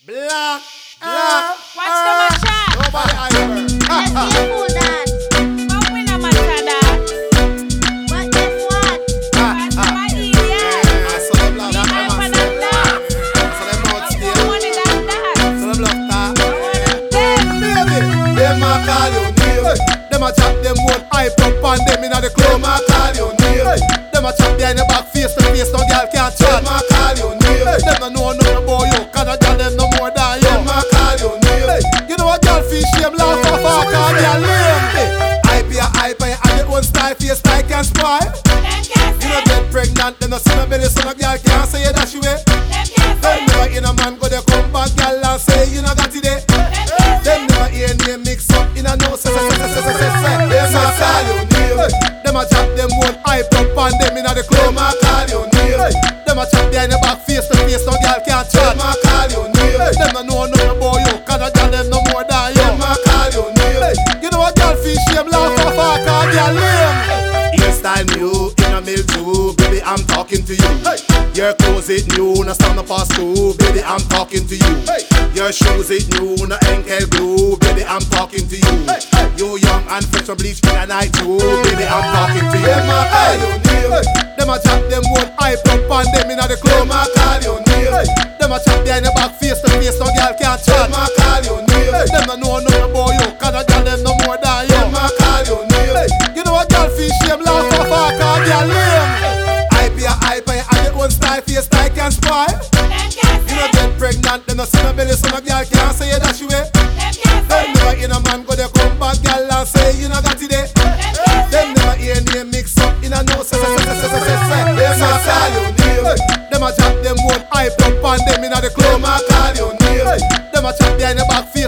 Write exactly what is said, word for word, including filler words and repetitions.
Black, black. Watch the matcha. Nobody hyper. Let's see a cool dance. Come win a matcha dance. But guess what? Watch my idiot. Ah, so them black, Me that hype man on say. that dance. So them not I stay. want it like that. So them black talk. I want it dead. Baby, them a call you name. Them a chat them one hype up and them inna the club. Them a call you name. Them a chat behind the back face to face. No girl can't chat. Them a call you name. Them no know nothing about you. Can a girl them no more than you. Them a call you name. You know a girl feel shame laugh off her cause they are lame. Hype ya hype and you add your own style for your style can spoil. Them can't You know say. get pregnant, them no see no belly, so no girl can't say you dash away. Them can't Them say. never in a man go there come back, girl and say you no got it there. Them can't Them say. never hear name mix up in a no say say say say say say say. Them a call you name. Them a chat them one hype up and them inna the club. Them a call you name. Them a chat behind the back face to face, no girl can't chat. Them a call you name. Them no know nothing about you, 'cause a girl them no more than you. Them a call you name. You know a girl feel shame laugh off her 'cause they are lame. Hairstyle new, in a mill too, baby I'm talking to you. Your clothes it new, no stand up for school, baby I'm talking to you. Your shoes it new, no ankle glue, baby I'm talking to you. You young and fresh from bleach in a night too, baby I'm talking to you. Them a call you name. Them a chat them one hype up and them inna the club. Them a call you name. Them a chat behind the back face to face, no girl can't chat. Them a call you name. Them no know nothing about you, 'cause a girl them no more than you. Them a call you name. You know a girl feel shame laugh off her 'cause they are lame. Hype ya hype and you add your own style for your style can spoil. Them can't You know say. get pregnant, them no see no belly, so no girl can't say you dash away. Them can't Them say. never in a man go there come back, girl and say you no got it there. Them can't Them say. never hear name mix up in a no say say say say say say say. Them a call you name. Them a chat them one hype up and them inna the club. Them a call you name. Them a chat behind the back face